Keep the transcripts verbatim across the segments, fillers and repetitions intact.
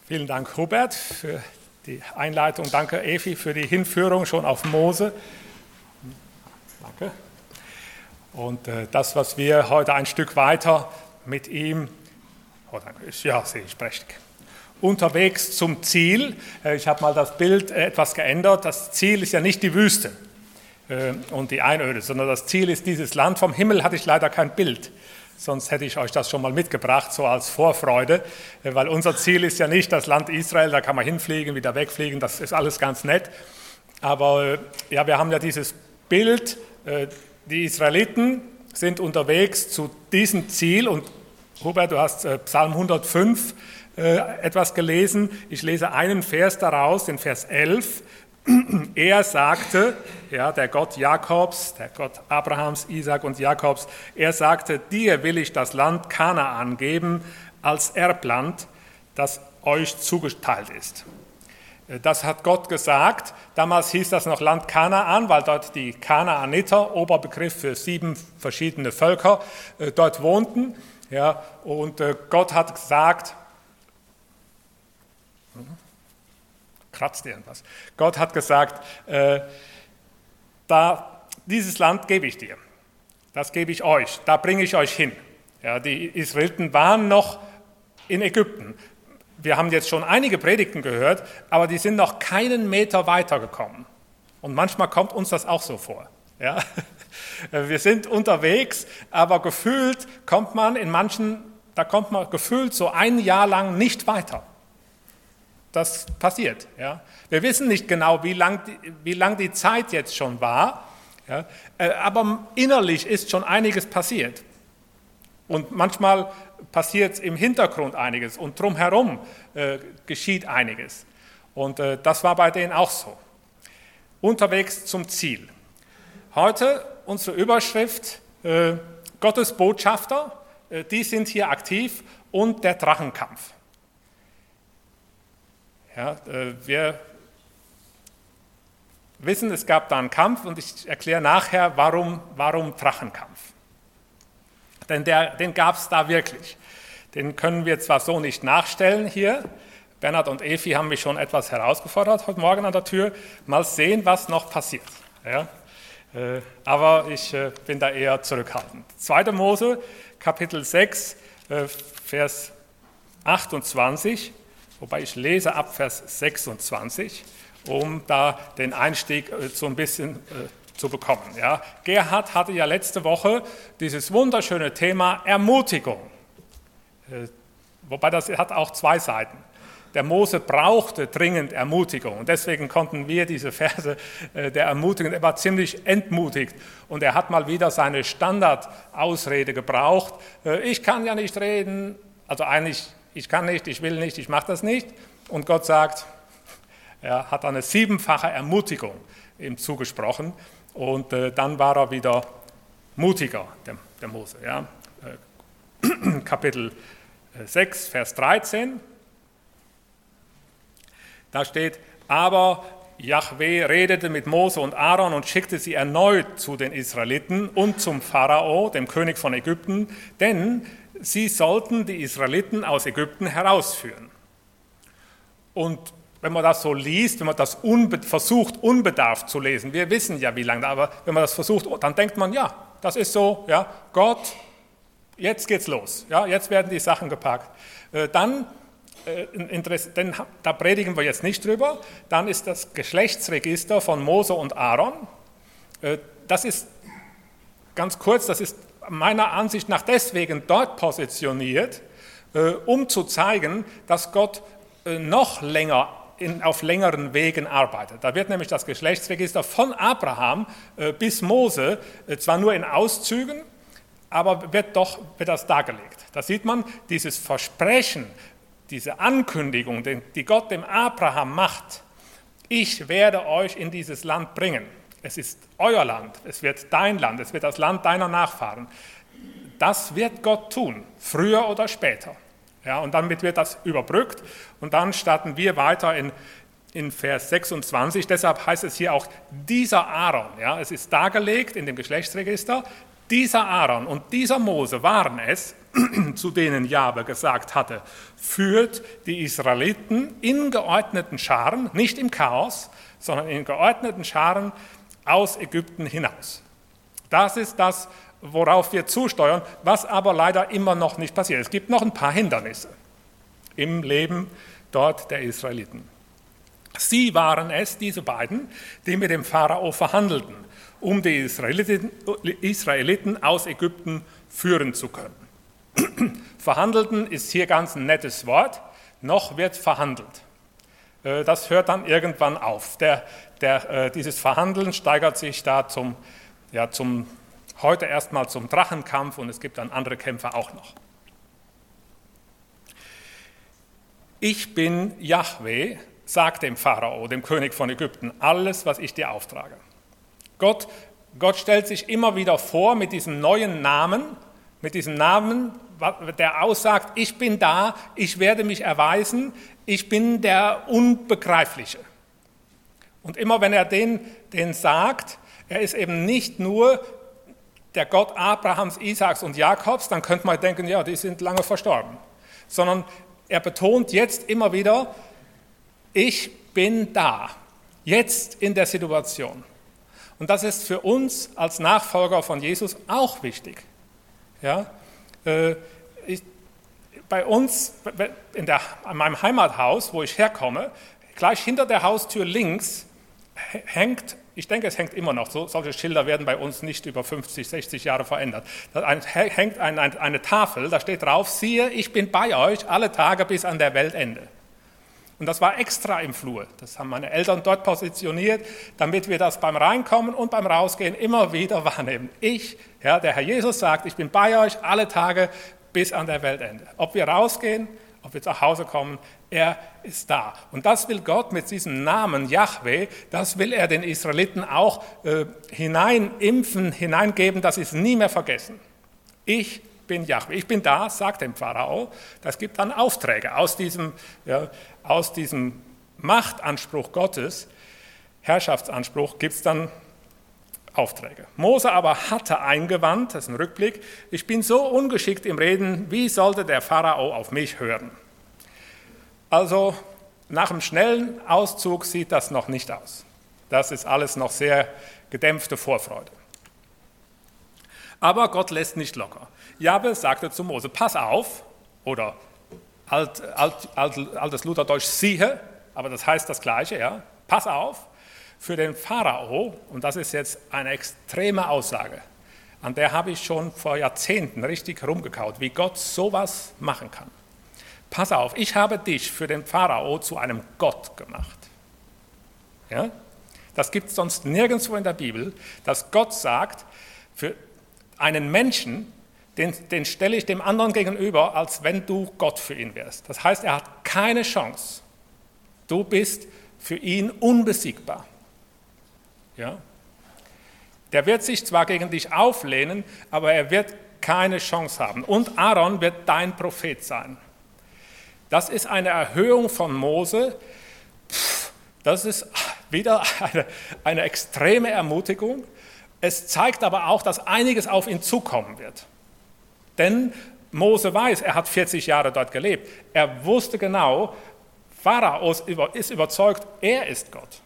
Vielen Dank, Hubert, für die Einleitung. Danke, Evi, für die Hinführung schon auf Mose. Danke. Und äh, das, was wir heute ein Stück weiter mit ihm, oh, danke, ja, sehe ich prächtig, unterwegs zum Ziel. Äh, ich habe mal das Bild äh, etwas geändert. Das Ziel ist ja nicht die Wüste äh, und die Einöde, sondern das Ziel ist dieses Land. Vom Himmel hatte ich leider kein Bild. Sonst hätte ich euch das schon mal mitgebracht, so als Vorfreude, weil unser Ziel ist ja nicht das Land Israel, da kann man hinfliegen, wieder wegfliegen, das ist alles ganz nett. Aber ja, wir haben ja dieses Bild, die Israeliten sind unterwegs zu diesem Ziel und Hubert, du hast Psalm hundertfünf etwas gelesen, ich lese einen Vers daraus, den Vers elf. Er sagte, ja, der Gott Jakobs, der Gott Abrahams, Isaak und Jakobs, er sagte, dir will ich das Land Kanaan geben als Erbland, das euch zugeteilt ist. Das hat Gott gesagt. Damals hieß das noch Land Kanaan, weil dort die Kanaaniter, Oberbegriff für sieben verschiedene Völker, dort wohnten. Ja, und Gott hat gesagt, kratzt irgendwas. Gott hat gesagt, äh, da, dieses Land gebe ich dir, das gebe ich euch, da bringe ich euch hin. Ja, die Israeliten waren noch in Ägypten. Wir haben jetzt schon einige Predigten gehört, aber die sind noch keinen Meter weitergekommen. Und manchmal kommt uns das auch so vor. Ja? Wir sind unterwegs, aber gefühlt kommt man in manchen, da kommt man gefühlt so ein Jahr lang nicht weiter. Das passiert. Ja. Wir wissen nicht genau, wie lang, die, wie lang die Zeit jetzt schon war, ja, aber innerlich ist schon einiges passiert. Und manchmal passiert im Hintergrund einiges und drumherum äh, geschieht einiges. Und äh, das war bei denen auch so. Unterwegs zum Ziel. Heute unsere Überschrift, äh, Gottes Botschafter, äh, die sind hier aktiv und der Drachenkampf. Ja, wir wissen, es gab da einen Kampf und ich erkläre nachher, warum, warum Drachenkampf. Denn der, den gab es da wirklich. Den können wir zwar so nicht nachstellen hier. Bernhard und Evi haben mich schon etwas herausgefordert heute Morgen an der Tür. Mal sehen, was noch passiert. Ja, äh, aber ich äh, bin da eher zurückhaltend. zweiter Mose, Kapitel sechs, äh, Vers achtundzwanzig. Wobei ich lese ab Vers sechsundzwanzig, um da den Einstieg äh, so ein bisschen äh, zu bekommen. Ja. Gerhard hatte ja letzte Woche dieses wunderschöne Thema Ermutigung. Äh, wobei das hat auch zwei Seiten. Der Mose brauchte dringend Ermutigung und deswegen konnten wir diese Verse äh, der Ermutigung, er war ziemlich entmutigt und er hat mal wieder seine Standardausrede gebraucht. Äh, ich kann ja nicht reden, also eigentlich ich kann nicht, ich will nicht, ich mache das nicht. Und Gott sagt, er hat eine siebenfache Ermutigung ihm zugesprochen. Und äh, dann war er wieder mutiger, der, der Mose. Ja. Äh, Kapitel sechs, Vers dreizehn. Da steht, aber Jahwe redete mit Mose und Aaron und schickte sie erneut zu den Israeliten und zum Pharao, dem König von Ägypten, denn sie sollten die Israeliten aus Ägypten herausführen. Und wenn man das so liest, wenn man das unbe- versucht, unbedarft zu lesen, wir wissen ja wie lange, aber wenn man das versucht, dann denkt man, ja, das ist so, ja, Gott, jetzt geht's los, ja, jetzt werden die Sachen gepackt. Äh, dann, äh, denn, da predigen wir jetzt nicht drüber, dann ist das Geschlechtsregister von Mose und Aaron, äh, das ist ganz kurz, das ist meiner Ansicht nach deswegen dort positioniert, äh, um zu zeigen, dass Gott äh, noch länger in, auf längeren Wegen arbeitet. Da wird nämlich das Geschlechtsregister von Abraham äh, bis Mose, äh, zwar nur in Auszügen, aber wird doch wird das dargelegt. Da sieht man dieses Versprechen, diese Ankündigung, die Gott dem Abraham macht, ich werde euch in dieses Land bringen. Es ist euer Land, es wird dein Land, es wird das Land deiner Nachfahren. Das wird Gott tun, früher oder später. Ja, und damit wird das überbrückt und dann starten wir weiter in, in Vers sechsundzwanzig. Deshalb heißt es hier auch dieser Aaron. Ja, es ist dargelegt in dem Geschlechtsregister, Dieser Aaron und dieser Mose waren es, zu denen Jahwe gesagt hatte, führt die Israeliten in geordneten Scharen, nicht im Chaos, sondern in geordneten Scharen aus Ägypten hinaus. Das ist das, worauf wir zusteuern, was aber leider immer noch nicht passiert. Es gibt noch ein paar Hindernisse im Leben dort der Israeliten. Sie waren es, diese beiden, die mit dem Pharao verhandelten, um die Israeliten, Israeliten aus Ägypten führen zu können. Verhandelten ist hier ganz ein nettes Wort, noch wird verhandelt. Das hört dann irgendwann auf. Der, der, dieses Verhandeln steigert sich da zum, ja, zum, heute erstmal zum Drachenkampf und es gibt dann andere Kämpfe auch noch. Ich bin Jahwe, sagt dem Pharao, dem König von Ägypten, alles, was ich dir auftrage. Gott, Gott stellt sich immer wieder vor mit diesem neuen Namen, mit diesem Namen, der aussagt, ich bin da, ich werde mich erweisen, ich bin der Unbegreifliche. Und immer wenn er den, den sagt, er ist eben nicht nur der Gott Abrahams, Isaaks und Jakobs, dann könnte man denken, ja, die sind lange verstorben, sondern er betont jetzt immer wieder, ich bin da, jetzt in der Situation. Und das ist für uns als Nachfolger von Jesus auch wichtig. Ja, äh, ich, bei uns, in, der, in meinem Heimathaus, wo ich herkomme, gleich hinter der Haustür links hängt, ich denke, es hängt immer noch, so, solche Schilder werden bei uns nicht über fünfzig, sechzig Jahre verändert. Da hängt ein, ein, eine Tafel, da steht drauf, siehe, ich bin bei euch alle Tage bis an der Weltende. Und das war extra im Flur. Das haben meine Eltern dort positioniert, damit wir das beim Reinkommen und beim Rausgehen immer wieder wahrnehmen. Ich, ja, der Herr Jesus sagt, ich bin bei euch alle Tage bis an der Weltende. Ob wir rausgehen, ob wir nach Hause kommen, er ist da. Und das will Gott mit diesem Namen Jahwe, das will er den Israeliten auch äh, hineinimpfen, hineingeben, dass sie es nie mehr vergessen. Ich bin Jahwe. Ich bin da, sagt dem Pharao. Das gibt dann Aufträge aus diesem, ja, aus diesem Machtanspruch Gottes, Herrschaftsanspruch, gibt es dann Aufträge. Mose aber hatte eingewandt, das ist ein Rückblick, ich bin so ungeschickt im Reden, wie sollte der Pharao auf mich hören? Also nach einem schnellen Auszug sieht das noch nicht aus. Das ist alles noch sehr gedämpfte Vorfreude. Aber Gott lässt nicht locker. Jahwe sagte zu Mose, pass auf, oder alt, alt, alt, altes Lutherdeutsch, siehe, aber das heißt das Gleiche, ja, pass auf, für den Pharao, und das ist jetzt eine extreme Aussage, an der habe ich schon vor Jahrzehnten richtig rumgekaut, wie Gott sowas machen kann. Pass auf, ich habe dich für den Pharao zu einem Gott gemacht. Ja? Das gibt es sonst nirgendwo in der Bibel, dass Gott sagt, für einen Menschen, den, den stelle ich dem anderen gegenüber, als wenn du Gott für ihn wärst. Das heißt, er hat keine Chance. Du bist für ihn unbesiegbar. Ja? Der wird sich zwar gegen dich auflehnen, aber er wird keine Chance haben. Und Aaron wird dein Prophet sein. Das ist eine Erhöhung von Mose. Pff, das ist wieder eine, eine extreme Ermutigung. Es zeigt aber auch, dass einiges auf ihn zukommen wird. Denn Mose weiß, er hat vierzig Jahre dort gelebt. Er wusste genau, Pharao ist überzeugt, er ist Gott.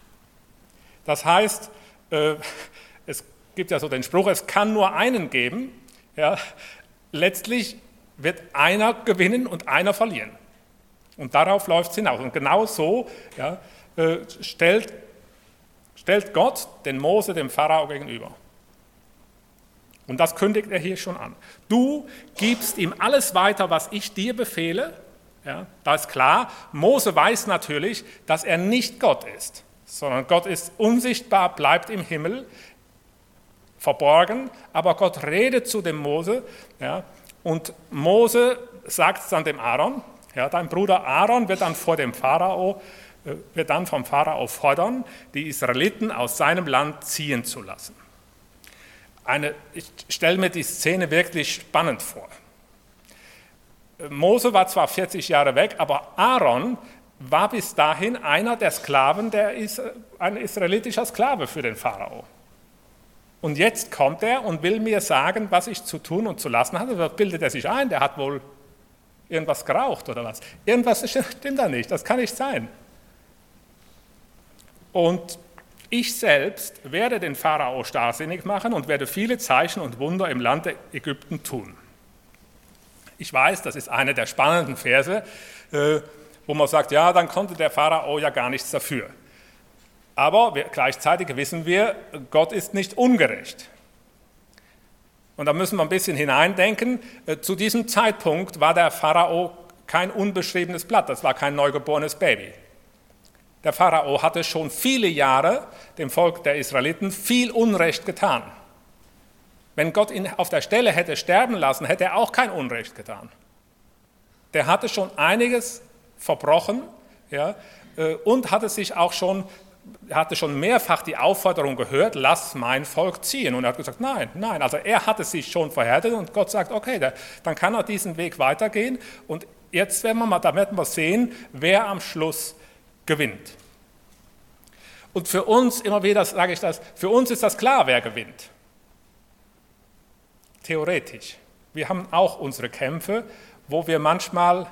Das heißt, äh, es gibt ja so den Spruch, es kann nur einen geben. Ja, letztlich wird einer gewinnen und einer verlieren. Und darauf läuft es hinaus. Und genau so ja, äh, stellt, stellt Gott den Mose dem Pharao gegenüber. Und das kündigt er hier schon an. Du gibst ihm alles weiter, was ich dir befehle. Ja, da ist klar, Mose weiß natürlich, dass er nicht Gott ist, sondern Gott ist unsichtbar, bleibt im Himmel, verborgen, aber Gott redet zu dem Mose, ja, und Mose sagt es dann dem Aaron, ja, dein Bruder Aaron wird dann vor dem Pharao, äh, wird dann vom Pharao fordern, die Israeliten aus seinem Land ziehen zu lassen. Eine, ich stelle mir die Szene wirklich spannend vor. Mose war zwar vierzig Jahre weg, aber Aaron war bis dahin einer der Sklaven, der ist ein israelitischer Sklave für den Pharao. Und jetzt kommt er und will mir sagen, was ich zu tun und zu lassen habe. Was bildet er sich ein? Der hat wohl irgendwas geraucht oder was. Irgendwas stimmt da nicht, das kann nicht sein. Und ich selbst werde den Pharao starrsinnig machen und werde viele Zeichen und Wunder im Land Ägypten tun. Ich weiß, das ist einer der spannenden Verse, wo man sagt, ja, dann konnte der Pharao ja gar nichts dafür. Aber wir, gleichzeitig wissen wir, Gott ist nicht ungerecht. Und da müssen wir ein bisschen hineindenken. Zu diesem Zeitpunkt war der Pharao kein unbeschriebenes Blatt, das war kein neugeborenes Baby. Der Pharao hatte schon viele Jahre dem Volk der Israeliten viel Unrecht getan. Wenn Gott ihn auf der Stelle hätte sterben lassen, hätte er auch kein Unrecht getan. Der hatte schon einiges verbrochen, ja, und hatte sich auch schon Er hatte schon mehrfach die Aufforderung gehört, lass mein Volk ziehen. Und er hat gesagt, nein, nein. Also er hatte sich schon verhärtet und Gott sagt, okay, dann kann er diesen Weg weitergehen. Und jetzt werden wir mal, da werden wir sehen, wer am Schluss gewinnt. Und für uns, immer wieder sage ich das, für uns ist das klar, wer gewinnt. Theoretisch. Wir haben auch unsere Kämpfe, wo wir manchmal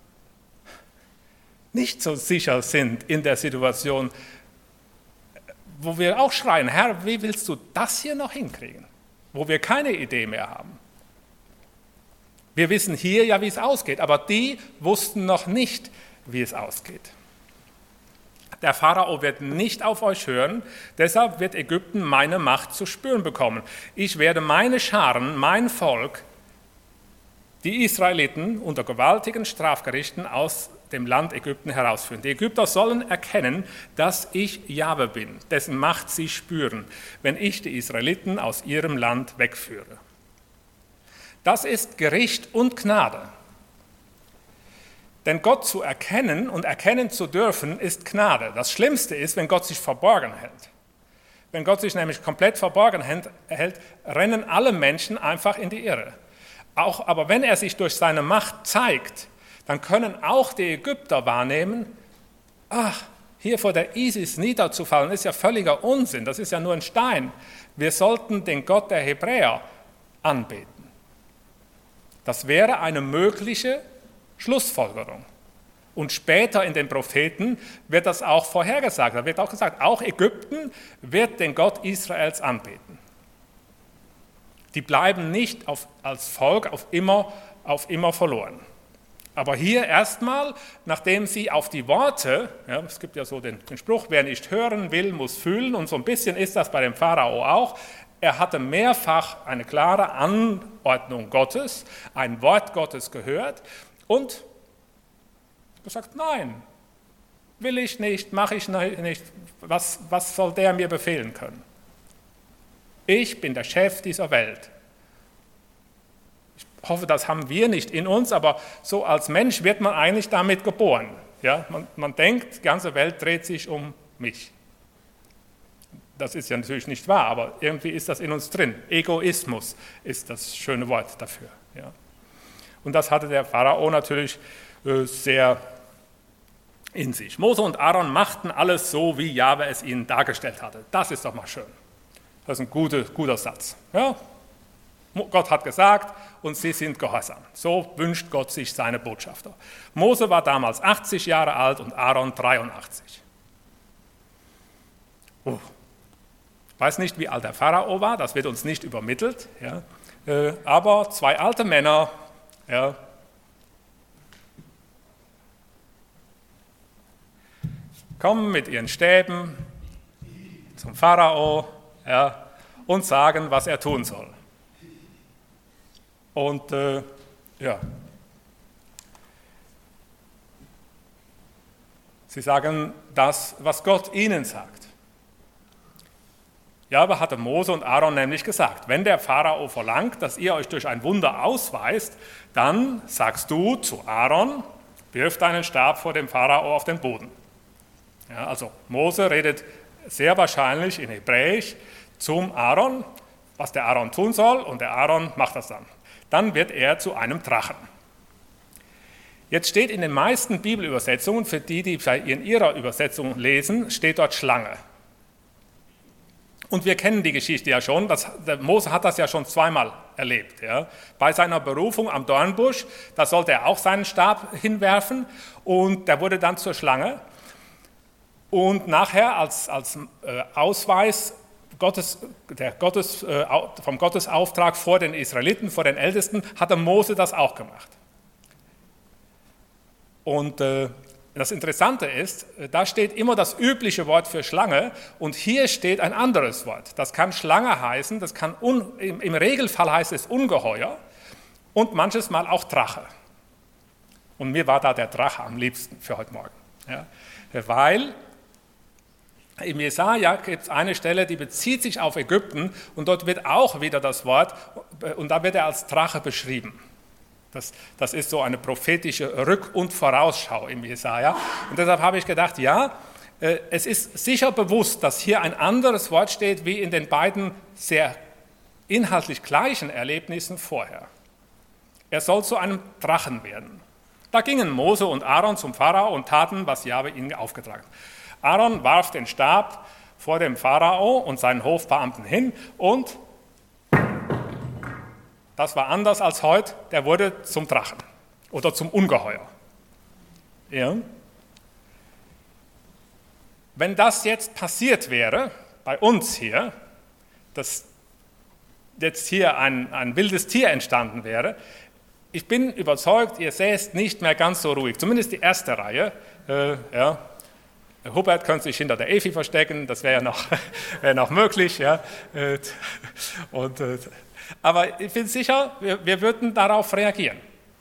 nicht so sicher sind in der Situation, wo wir auch schreien, Herr, wie willst du das hier noch hinkriegen? Wo wir keine Idee mehr haben. Wir wissen hier ja, wie es ausgeht, aber die wussten noch nicht, wie es ausgeht. Der Pharao wird nicht auf euch hören, deshalb wird Ägypten meine Macht zu spüren bekommen. Ich werde meine Scharen, mein Volk, die Israeliten unter gewaltigen Strafgerichten aus dem Land Ägypten herausführen. Die Ägypter sollen erkennen, dass ich Jahwe bin, dessen Macht sie spüren, wenn ich die Israeliten aus ihrem Land wegführe. Das ist Gericht und Gnade. Denn Gott zu erkennen und erkennen zu dürfen, ist Gnade. Das Schlimmste ist, wenn Gott sich verborgen hält. Wenn Gott sich nämlich komplett verborgen hält, rennen alle Menschen einfach in die Irre. Auch, aber wenn er sich durch seine Macht zeigt, dann können auch die Ägypter wahrnehmen, ach, hier vor der Isis niederzufallen, ist ja völliger Unsinn, das ist ja nur ein Stein. Wir sollten den Gott der Hebräer anbeten. Das wäre eine mögliche Schlussfolgerung. Und später in den Propheten wird das auch vorhergesagt. Da wird auch gesagt, auch Ägypten wird den Gott Israels anbeten. Die bleiben nicht auf, als Volk auf immer, auf immer verloren. Aber hier erstmal, nachdem sie auf die Worte, ja, es gibt ja so den, den Spruch, wer nicht hören will, muss fühlen, und so ein bisschen ist das bei dem Pharao auch, er hatte mehrfach eine klare Anordnung Gottes, ein Wort Gottes gehört und gesagt, nein, will ich nicht, mache ich nicht, was, was soll der mir befehlen können? Ich bin der Chef dieser Welt. Ich hoffe, das haben wir nicht in uns, aber so als Mensch wird man eigentlich damit geboren. Ja? Man, man denkt, die ganze Welt dreht sich um mich. Das ist ja natürlich nicht wahr, aber irgendwie ist das in uns drin. Egoismus ist das schöne Wort dafür. Ja? Und das hatte der Pharao natürlich äh, sehr in sich. Mose und Aaron machten alles so, wie Jahwe es ihnen dargestellt hatte. Das ist doch mal schön. Das ist ein guter, guter Satz. Ja? Gott hat gesagt und sie sind gehorsam. So wünscht Gott sich seine Botschafter. Mose war damals achtzig Jahre alt und Aaron dreiundachtzig. Oh. Ich weiß nicht, wie alt der Pharao war, das wird uns nicht übermittelt. Ja? Äh, aber zwei alte Männer, ja, kommen mit ihren Stäben zum Pharao, ja, und sagen, was er tun soll. Und äh, ja, sie sagen das, was Gott ihnen sagt. Ja, aber hatte Mose und Aaron nämlich gesagt, wenn der Pharao verlangt, dass ihr euch durch ein Wunder ausweist, dann sagst du zu Aaron, wirf deinen Stab vor dem Pharao auf den Boden. Ja, also Mose redet sehr wahrscheinlich in Hebräisch zum Aaron, was der Aaron tun soll, und der Aaron macht das dann. Dann wird er zu einem Drachen. Jetzt steht in den meisten Bibelübersetzungen, für die, die in ihrer Übersetzung lesen, steht dort Schlange. Und wir kennen die Geschichte ja schon, das, der Mose hat das ja schon zweimal erlebt. Ja. Bei seiner Berufung am Dornbusch, da sollte er auch seinen Stab hinwerfen und der wurde dann zur Schlange. Und nachher als, als äh, Ausweis Gottes, der Gottes, äh, vom Gottesauftrag vor den Israeliten, vor den Ältesten, hat der Mose das auch gemacht. Und äh, das Interessante ist, da steht immer das übliche Wort für Schlange und hier steht ein anderes Wort. Das kann Schlange heißen, das kann un, im, im Regelfall heißt es Ungeheuer und manches Mal auch Drache. Und mir war da der Drache am liebsten für heute Morgen. Ja, weil im Jesaja gibt es eine Stelle, die bezieht sich auf Ägypten und dort wird auch wieder das Wort und da wird er als Drache beschrieben. Das, das ist so eine prophetische Rück- und Vorausschau im Jesaja. Und deshalb habe ich gedacht, ja, äh, es ist sicher bewusst, dass hier ein anderes Wort steht, wie in den beiden sehr inhaltlich gleichen Erlebnissen vorher. Er soll zu einem Drachen werden. Da gingen Mose und Aaron zum Pharao und taten, was Jahwe ihnen aufgetragen hat. Aaron warf den Stab vor dem Pharao und seinen Hofbeamten hin und das war anders als heute, der wurde zum Drachen oder zum Ungeheuer. Ja. Wenn das jetzt passiert wäre, bei uns hier, dass jetzt hier ein, ein wildes Tier entstanden wäre, ich bin überzeugt, ihr säßt nicht mehr ganz so ruhig, zumindest die erste Reihe. Äh, ja. Hubert könnte sich hinter der Efi verstecken, das wäre ja noch, wär noch möglich. Ja. Und, äh, aber ich bin sicher, wir, wir würden darauf reagieren.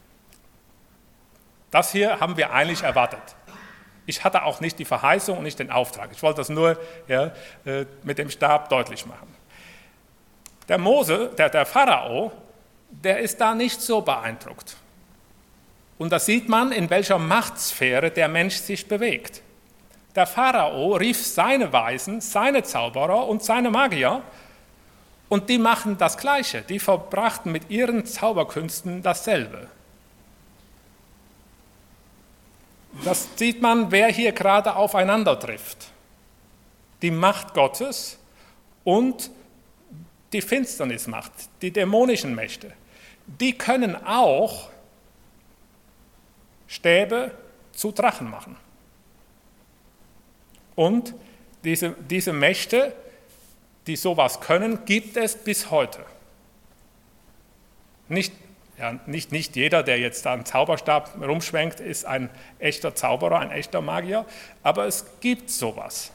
Das hier haben wir eigentlich erwartet. Ich hatte auch nicht die Verheißung und nicht den Auftrag. Ich wollte das nur ja, mit dem Stab deutlich machen. Der Mose, der, der Pharao, der ist da nicht so beeindruckt. Und da sieht man, in welcher Machtsphäre der Mensch sich bewegt. Der Pharao rief seine Weisen, seine Zauberer und seine Magier, und die machen das Gleiche, die verbrachten mit ihren Zauberkünsten dasselbe. Das sieht man, wer hier gerade aufeinander trifft. Die Macht Gottes und die Finsternismacht, die dämonischen Mächte. Die können auch Stäbe zu Drachen machen. Und diese, diese Mächte, die sowas können, gibt es bis heute. Nicht, ja, nicht, nicht jeder, der jetzt da einen Zauberstab rumschwenkt, ist ein echter Zauberer, ein echter Magier, aber es gibt sowas.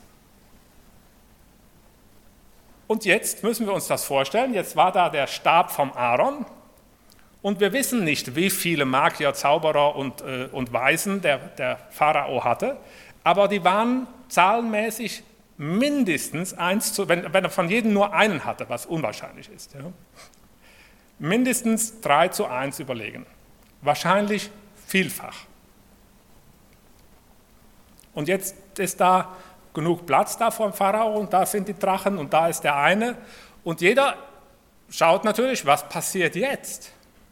Und jetzt müssen wir uns das vorstellen, jetzt war da der Stab vom Aaron und wir wissen nicht, wie viele Magier, Zauberer und, äh, und Weisen der, der Pharao hatte, aber die waren zahlenmäßig mindestens eins zu, wenn, wenn er von jedem nur einen hatte, was unwahrscheinlich ist, ja, mindestens drei zu eins überlegen. Wahrscheinlich vielfach. Und jetzt ist da genug Platz da vor dem Pharao und da sind die Drachen und da ist der eine. Und jeder schaut natürlich, was passiert jetzt?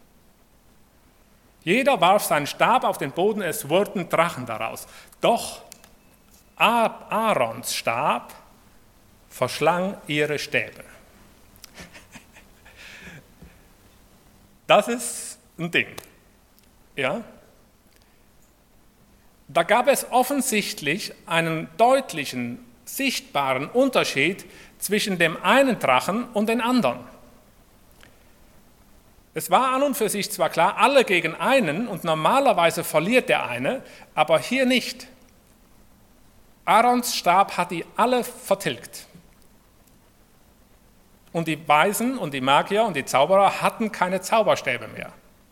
Jeder warf seinen Stab auf den Boden, es wurden Drachen daraus. Doch Aarons Stab verschlang ihre Stäbe. Das ist ein Ding. Ja? Da gab es offensichtlich einen deutlichen, sichtbaren Unterschied zwischen dem einen Drachen und den anderen. Es war an und für sich zwar klar, alle gegen einen und normalerweise verliert der eine, aber hier nicht. Aarons Stab hat die alle vertilgt. Und die Weisen und die Magier und die Zauberer hatten keine Zauberstäbe mehr.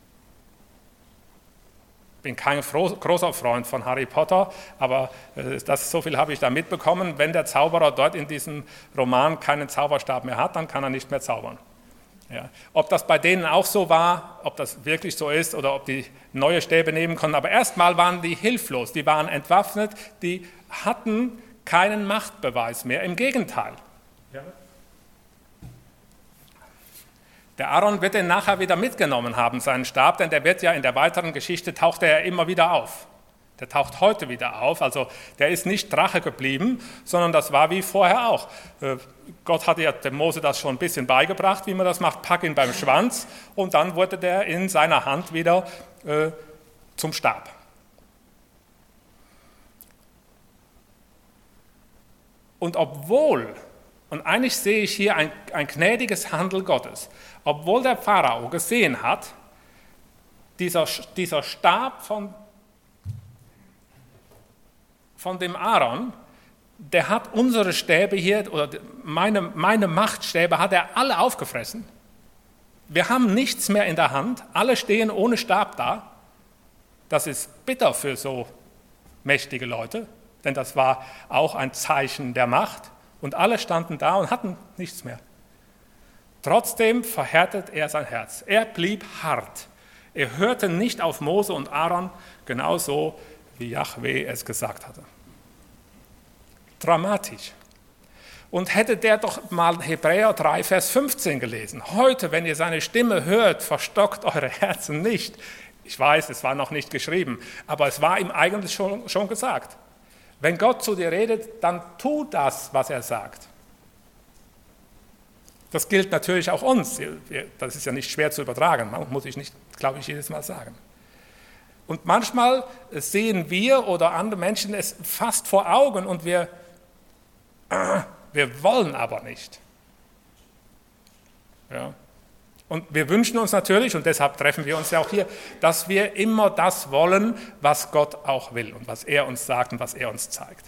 Ich bin kein großer Freund von Harry Potter, aber das, so viel habe ich da mitbekommen. Wenn der Zauberer dort in diesem Roman keinen Zauberstab mehr hat, dann kann er nicht mehr zaubern. Ja. Ob das bei denen auch so war, ob das wirklich so ist oder ob die neue Stäbe nehmen konnten, aber erstmal waren die hilflos, die waren entwaffnet, die hatten keinen Machtbeweis mehr, im Gegenteil. Ja. Der Aaron wird den nachher wieder mitgenommen haben, seinen Stab, denn der wird ja in der weiteren Geschichte, taucht er ja immer wieder auf. Der taucht heute wieder auf, also der ist nicht Drache geblieben, sondern das war wie vorher auch. Gott hatte ja dem Mose das schon ein bisschen beigebracht, wie man das macht, pack ihn beim Schwanz und dann wurde der in seiner Hand wieder äh, zum Stab. Und obwohl, und eigentlich sehe ich hier ein, ein gnädiges Handeln Gottes, obwohl der Pharao gesehen hat, dieser, dieser Stab von von dem Aaron, der hat unsere Stäbe hier, oder meine, meine Machtstäbe hat er alle aufgefressen. Wir haben nichts mehr in der Hand, alle stehen ohne Stab da. Das ist bitter für so mächtige Leute, denn das war auch ein Zeichen der Macht und alle standen da und hatten nichts mehr. Trotzdem verhärtet er sein Herz. Er blieb hart. Er hörte nicht auf Mose und Aaron, genauso wie Jahwe es gesagt hatte. Dramatisch. Und hätte der doch mal Hebräer drei, Vers fünfzehn gelesen. Heute, wenn ihr seine Stimme hört, verstockt eure Herzen nicht. Ich weiß, es war noch nicht geschrieben, aber es war ihm eigentlich schon, schon gesagt. Wenn Gott zu dir redet, dann tu das, was er sagt. Das gilt natürlich auch uns. Das ist ja nicht schwer zu übertragen, muss ich nicht, glaube ich, jedes Mal sagen. Und manchmal sehen wir oder andere Menschen es fast vor Augen und wir, äh, wir wollen aber nicht. Ja. Und wir wünschen uns natürlich, und deshalb treffen wir uns ja auch hier, dass wir immer das wollen, was Gott auch will und was er uns sagt und was er uns zeigt.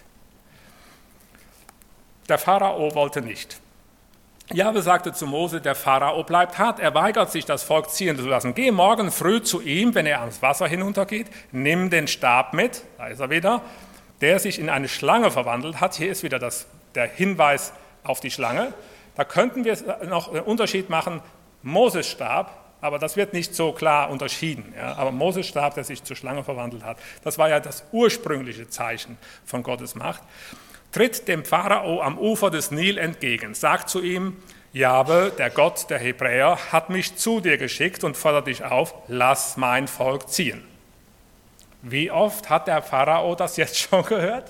Der Pharao wollte nicht. Jahwe sagte zu Mose, der Pharao bleibt hart, er weigert sich, das Volk ziehen zu lassen. Geh morgen früh zu ihm, wenn er ans Wasser hinuntergeht, nimm den Stab mit, da ist er wieder, der sich in eine Schlange verwandelt hat. Hier ist wieder das, der Hinweis auf die Schlange. Da könnten wir noch einen Unterschied machen, Moses Stab, aber das wird nicht so klar unterschieden. Ja. Aber Moses Stab, der sich zur Schlange verwandelt hat, das war ja das ursprüngliche Zeichen von Gottes Macht. Tritt dem Pharao am Ufer des Nil entgegen, sagt zu ihm, Jahwe, der Gott der Hebräer, hat mich zu dir geschickt und fordert dich auf, lass mein Volk ziehen. Wie oft hat der Pharao das jetzt schon gehört?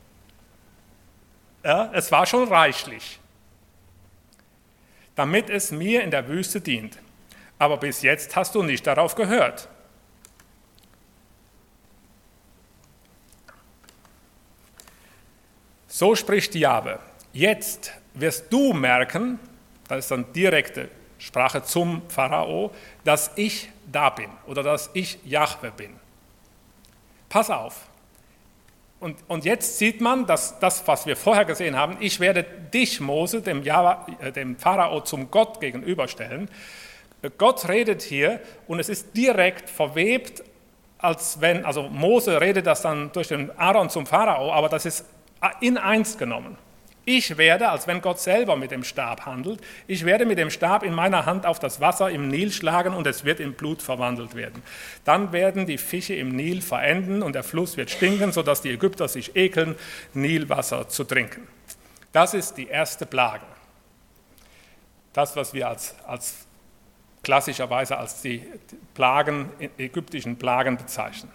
Ja, es war schon reichlich. Damit es mir in der Wüste dient. Aber bis jetzt hast du nicht darauf gehört. So spricht Jahwe. Jetzt wirst du merken, das ist dann direkte Sprache zum Pharao, dass ich da bin oder dass ich Jahwe bin. Pass auf. Und, und jetzt sieht man, dass das, was wir vorher gesehen haben, ich werde dich, Mose, dem, Jahwe, dem Pharao zum Gott gegenüberstellen. Gott redet hier und es ist direkt verwebt, als wenn, also Mose redet das dann durch den Aaron zum Pharao, aber das ist in eins genommen. Ich werde, als wenn Gott selber mit dem Stab handelt, ich werde mit dem Stab in meiner Hand auf das Wasser im Nil schlagen und es wird in Blut verwandelt werden. Dann werden die Fische im Nil verenden und der Fluss wird stinken, sodass die Ägypter sich ekeln, Nilwasser zu trinken. Das ist die erste Plage. Das, was wir als, als klassischerweise als die Plagen, ägyptischen Plagen bezeichnen.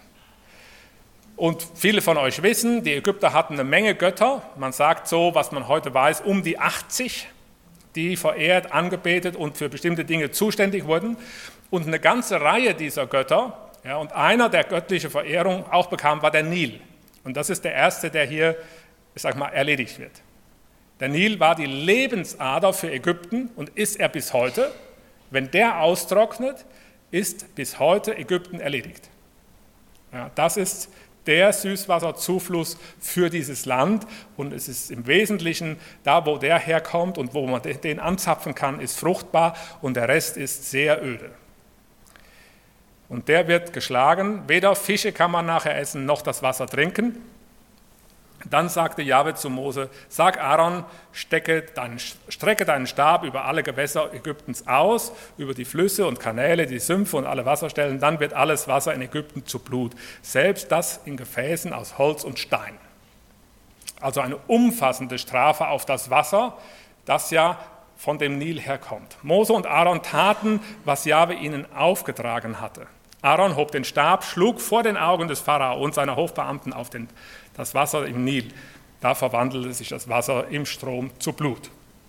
Und viele von euch wissen, die Ägypter hatten eine Menge Götter, man sagt so, was man heute weiß, um die achtzig, die verehrt, angebetet und für bestimmte Dinge zuständig wurden. Und eine ganze Reihe dieser Götter, ja, und einer, der göttliche Verehrung auch bekam, war der Nil. Und das ist der erste, der hier, ich sag mal, erledigt wird. Der Nil war die Lebensader für Ägypten und ist er bis heute. Wenn der austrocknet, ist bis heute Ägypten erledigt. Ja, das ist der Süßwasserzufluss für dieses Land und es ist im Wesentlichen, da wo der herkommt und wo man den anzapfen kann, ist fruchtbar und der Rest ist sehr öde. Und der wird geschlagen, weder Fische kann man nachher essen, noch das Wasser trinken. Dann sagte Jahwe zu Mose, sag Aaron, stecke deinen, strecke deinen Stab über alle Gewässer Ägyptens aus, über die Flüsse und Kanäle, die Sümpfe und alle Wasserstellen, dann wird alles Wasser in Ägypten zu Blut, selbst das in Gefäßen aus Holz und Stein. Also eine umfassende Strafe auf das Wasser, das ja von dem Nil herkommt. Mose und Aaron taten, was Jahwe ihnen aufgetragen hatte. Aaron hob den Stab, schlug vor den Augen des Pharao und seiner Hofbeamten auf den, das Wasser im Nil. Da verwandelte sich das Wasser im Strom zu Blut.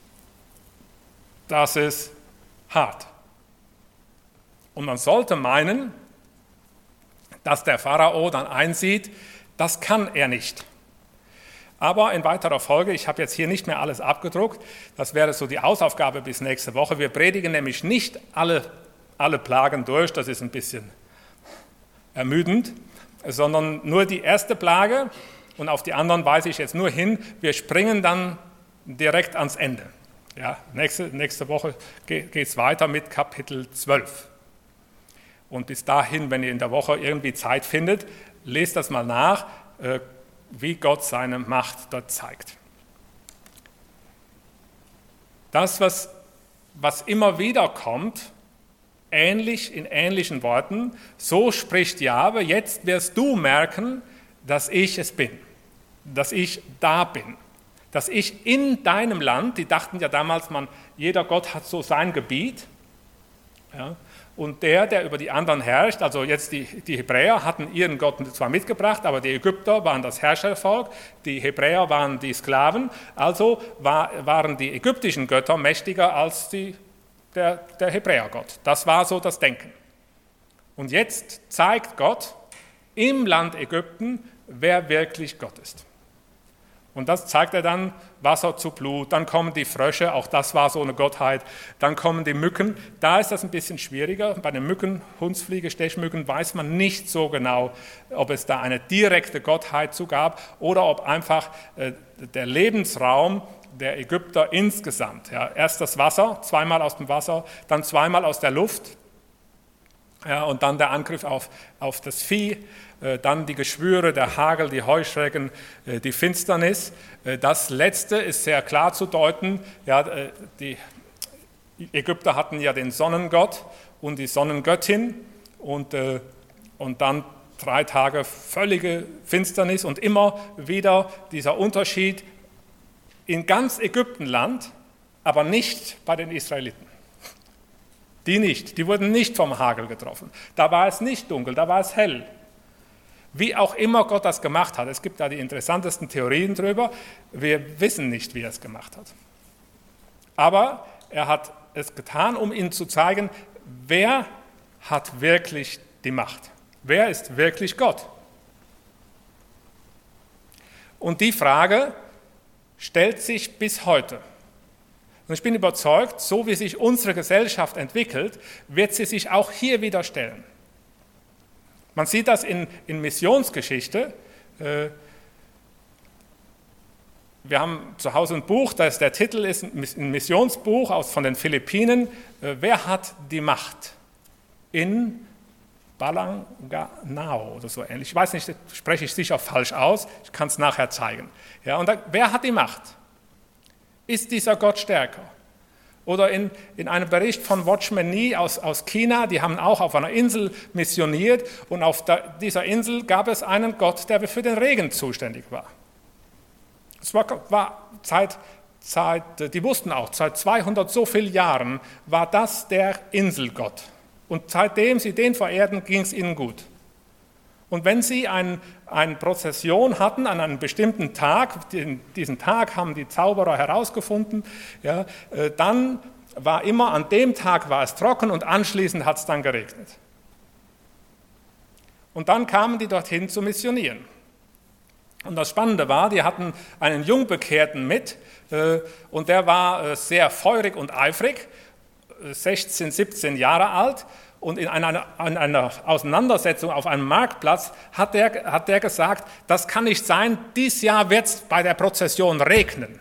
Das ist hart. Und man sollte meinen, dass der Pharao dann einsieht, das kann er nicht. Aber in weiterer Folge, ich habe jetzt hier nicht mehr alles abgedruckt, das wäre so die Hausaufgabe bis nächste Woche. Wir predigen nämlich nicht alle, alle Plagen durch, das ist ein bisschen ermüdend, sondern nur die erste Plage und auf die anderen weise ich jetzt nur hin. Wir springen dann direkt ans Ende. Ja, nächste, nächste Woche geht es weiter mit Kapitel zwölf. Und bis dahin, wenn ihr in der Woche irgendwie Zeit findet, lest das mal nach, wie Gott seine Macht dort zeigt. Das, was, was immer wieder kommt, ähnlich in ähnlichen Worten, so spricht Jahwe, jetzt wirst du merken, dass ich es bin, dass ich da bin, dass ich in deinem Land, die dachten ja damals, man, jeder Gott hat so sein Gebiet, ja, und der, der über die anderen herrscht, also jetzt die, die Hebräer hatten ihren Gott zwar mitgebracht, aber die Ägypter waren das Herrschervolk, die Hebräer waren die Sklaven, also war, waren die ägyptischen Götter mächtiger als die, der, der Hebräergott. Das war so das Denken. Und jetzt zeigt Gott im Land Ägypten, wer wirklich Gott ist. Und das zeigt er dann, Wasser zu Blut, dann kommen die Frösche, auch das war so eine Gottheit, dann kommen die Mücken, da ist das ein bisschen schwieriger, bei den Mücken, Hundsfliege, Stechmücken weiß man nicht so genau, ob es da eine direkte Gottheit zu gab oder ob einfach äh, der Lebensraum der Ägypter insgesamt, ja, erst das Wasser, zweimal aus dem Wasser, dann zweimal aus der Luft, ja, und dann der Angriff auf, auf das Vieh, dann die Geschwüre, der Hagel, die Heuschrecken, die Finsternis. Das Letzte ist sehr klar zu deuten. Ja, die Ägypter hatten ja den Sonnengott und die Sonnengöttin und, und dann drei Tage völlige Finsternis und immer wieder dieser Unterschied in ganz Ägyptenland, aber nicht bei den Israeliten. Die nicht, die wurden nicht vom Hagel getroffen. Da war es nicht dunkel, da war es hell. Wie auch immer Gott das gemacht hat, es gibt da die interessantesten Theorien drüber, wir wissen nicht, wie er es gemacht hat. Aber er hat es getan, um ihnen zu zeigen, wer hat wirklich die Macht, wer ist wirklich Gott. Und die Frage stellt sich bis heute. Und ich bin überzeugt, so wie sich unsere Gesellschaft entwickelt, wird sie sich auch hier wieder stellen. Man sieht das in, in Missionsgeschichte. Wir haben zu Hause ein Buch, das der Titel ist ein Missionsbuch aus, von den Philippinen. Wer hat die Macht? In Balanganao oder so ähnlich. Ich weiß nicht, das spreche ich sicher falsch aus. Ich kann es nachher zeigen. Ja, und da, wer hat die Macht? Ist dieser Gott stärker? Oder in, in einem Bericht von Watchman Nee aus, aus China, die haben auch auf einer Insel missioniert und auf der, dieser Insel gab es einen Gott, der für den Regen zuständig war. Es war, war Zeit, Zeit, die wussten auch, seit zweihundert so vielen Jahren war das der Inselgott. Und seitdem sie den verehrten, ging es ihnen gut. Und wenn sie ein, eine Prozession hatten an einem bestimmten Tag, den, diesen Tag haben die Zauberer herausgefunden, ja, äh, dann war immer, an dem Tag war es trocken und anschließend hat es dann geregnet. Und dann kamen die dorthin zu missionieren. Und das Spannende war, die hatten einen Jungbekehrten mit äh, und der war äh, sehr feurig und eifrig, äh, sechzehn, siebzehn Jahre alt. Und in einer, in einer Auseinandersetzung auf einem Marktplatz hat der, hat der gesagt, das kann nicht sein, dieses Jahr wird es bei der Prozession regnen.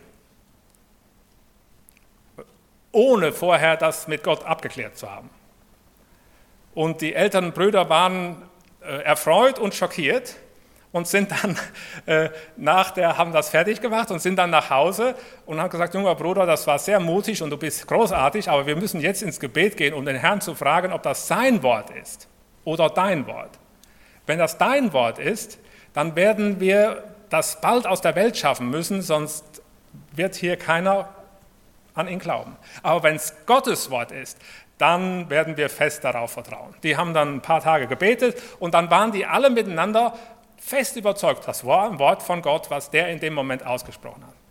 Ohne vorher das mit Gott abgeklärt zu haben. Und die älteren Brüder waren äh, erfreut und schockiert und sind dann äh, nach der, haben das fertig gemacht und sind dann nach Hause und haben gesagt, junger Bruder, das war sehr mutig und du bist großartig, aber wir müssen jetzt ins Gebet gehen, um den Herrn zu fragen, ob das sein Wort ist oder dein Wort. Wenn das dein Wort ist, dann werden wir das bald aus der Welt schaffen müssen, sonst wird hier keiner an ihn glauben. Aber wenn es Gottes Wort ist, dann werden wir fest darauf vertrauen. Die haben dann ein paar Tage gebetet und dann waren die alle miteinander fest überzeugt, das war ein Wort von Gott, was der in dem Moment ausgesprochen hat.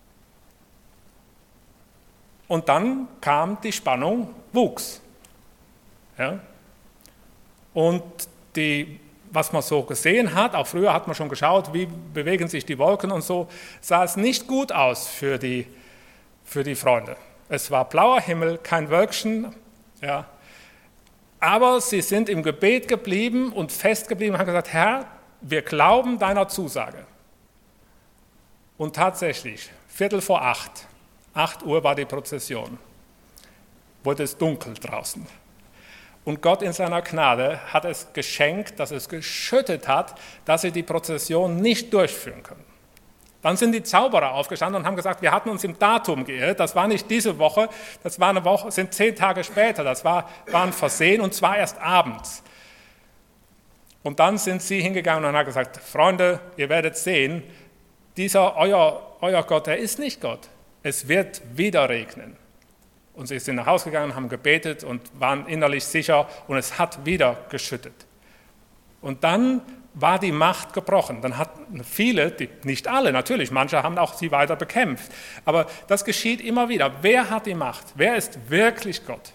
Und dann kam die Spannung, wuchs. Ja? Und die, was man so gesehen hat, auch früher hat man schon geschaut, wie bewegen sich die Wolken und so, sah es nicht gut aus für die, für die Freunde. Es war blauer Himmel, kein Wölkchen, ja. Aber sie sind im Gebet geblieben und fest geblieben und haben gesagt, Herr, wir glauben deiner Zusage. Und tatsächlich, Viertel vor acht, acht Uhr war die Prozession, wurde es dunkel draußen. Und Gott in seiner Gnade hat es geschenkt, dass es geschüttet hat, dass sie die Prozession nicht durchführen können. Dann sind die Zauberer aufgestanden und haben gesagt, wir hatten uns im Datum geirrt, das war nicht diese Woche, das war eine Woche, sind zehn Tage später, das war, war ein Versehen und zwar erst abends. Und dann sind sie hingegangen und haben gesagt, Freunde, ihr werdet sehen, dieser euer, euer Gott, der ist nicht Gott. Es wird wieder regnen. Und sie sind nach Hause gegangen, haben gebetet und waren innerlich sicher und es hat wieder geschüttet. Und dann war die Macht gebrochen. Dann hatten viele, die, nicht alle natürlich, manche haben auch sie weiter bekämpft. Aber das geschieht immer wieder. Wer hat die Macht? Wer ist wirklich Gott?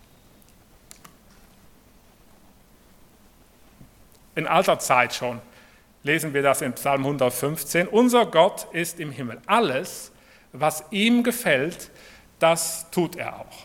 In alter Zeit schon lesen wir das in Psalm hundertfünfzehn. Unser Gott ist im Himmel. Alles, was ihm gefällt, das tut er auch.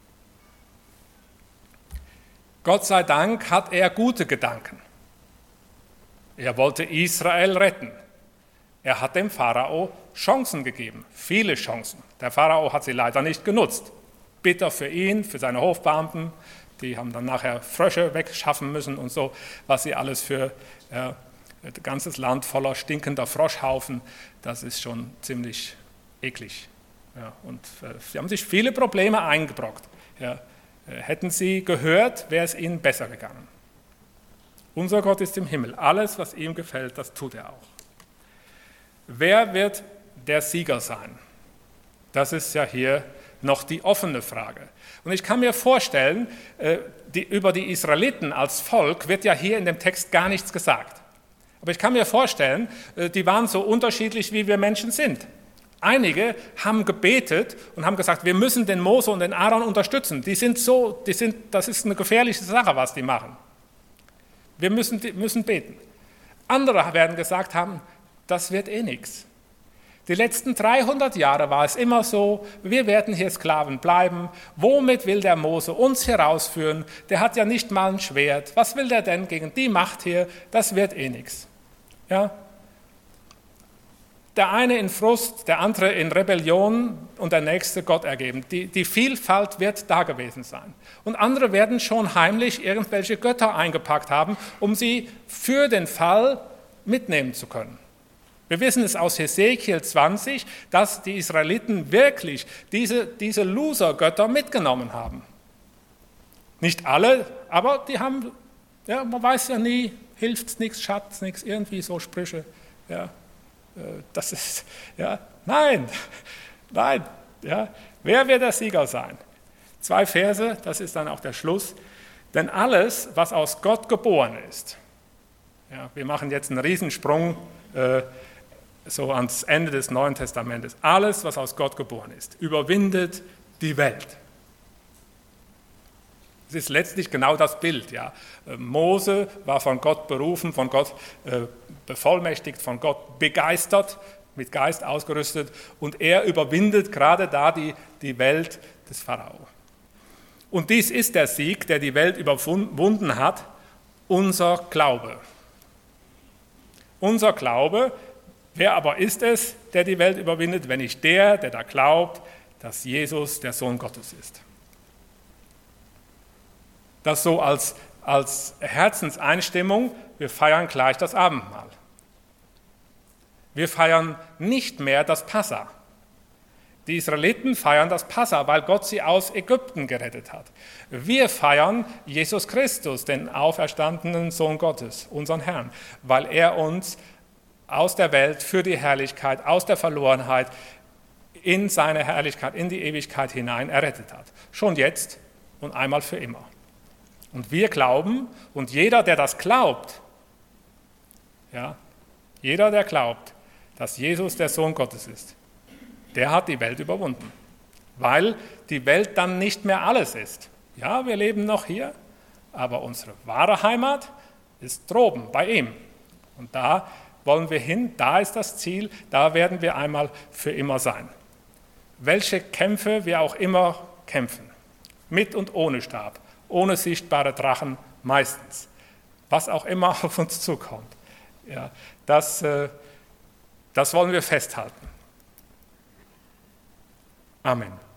Gott sei Dank hat er gute Gedanken. Er wollte Israel retten. Er hat dem Pharao Chancen gegeben, viele Chancen. Der Pharao hat sie leider nicht genutzt. Bitter für ihn, für seine Hofbeamten. Die haben dann nachher Frösche wegschaffen müssen und so, was sie alles für äh, ein ganzes Land voller stinkender Froschhaufen, das ist schon ziemlich eklig. Ja, und äh, sie haben sich viele Probleme eingebrockt. Ja, äh, hätten sie gehört, wäre es ihnen besser gegangen. Unser Gott ist im Himmel. Alles, was ihm gefällt, das tut er auch. Wer wird der Sieger sein? Das ist ja hier noch die offene Frage. Und ich kann mir vorstellen, die, über die Israeliten als Volk wird ja hier in dem Text gar nichts gesagt. Aber ich kann mir vorstellen, die waren so unterschiedlich, wie wir Menschen sind. Einige haben gebetet und haben gesagt, wir müssen den Mose und den Aaron unterstützen. Die sind so, die sind, das ist eine gefährliche Sache, was die machen. Wir müssen, müssen beten. Andere werden gesagt haben, das wird eh nichts. Die letzten dreihundert Jahre war es immer so, wir werden hier Sklaven bleiben. Womit will der Mose uns herausführen? Der hat ja nicht mal ein Schwert. Was will der denn gegen die Macht hier? Das wird eh nichts. Ja? Der eine in Frust, der andere in Rebellion und der nächste Gott ergeben. Die, die Vielfalt wird da gewesen sein. Und andere werden schon heimlich irgendwelche Götter eingepackt haben, um sie für den Fall mitnehmen zu können. Wir wissen es aus Hesekiel zwanzig, dass die Israeliten wirklich diese, diese Loser-Götter mitgenommen haben. Nicht alle, aber die haben, ja, man weiß ja nie, hilft's nichts, schadt's nichts, irgendwie so Sprüche. Ja, das ist, ja, nein, nein, ja, wer wird der Sieger sein? Zwei Verse, das ist dann auch der Schluss. Denn alles, was aus Gott geboren ist, ja, wir machen jetzt einen Riesensprung, äh, so ans Ende des Neuen Testamentes. Alles, was aus Gott geboren ist, überwindet die Welt. Es ist letztlich genau das Bild. Ja. Mose war von Gott berufen, von Gott äh, bevollmächtigt, von Gott begeistert, mit Geist ausgerüstet und er überwindet gerade da die, die Welt des Pharao. Und dies ist der Sieg, der die Welt überwunden hat, unser Glaube. Unser Glaube. Wer aber ist es, der die Welt überwindet, wenn nicht der, der da glaubt, dass Jesus der Sohn Gottes ist? Das so als, als Herzenseinstimmung, wir feiern gleich das Abendmahl. Wir feiern nicht mehr das Passa. Die Israeliten feiern das Passa, weil Gott sie aus Ägypten gerettet hat. Wir feiern Jesus Christus, den auferstandenen Sohn Gottes, unseren Herrn, weil er uns aus der Welt für die Herrlichkeit, aus der Verlorenheit in seine Herrlichkeit, in die Ewigkeit hinein errettet hat. Schon jetzt und einmal für immer. Und wir glauben, und jeder, der das glaubt, ja, jeder, der glaubt, dass Jesus der Sohn Gottes ist, der hat die Welt überwunden, weil die Welt dann nicht mehr alles ist. Ja, wir leben noch hier, aber unsere wahre Heimat ist droben bei ihm. Und da wollen wir hin, da ist das Ziel, da werden wir einmal für immer sein. Welche Kämpfe wir auch immer kämpfen, mit und ohne Stab, ohne sichtbare Drachen meistens, was auch immer auf uns zukommt, ja, das, äh, das wollen wir festhalten. Amen.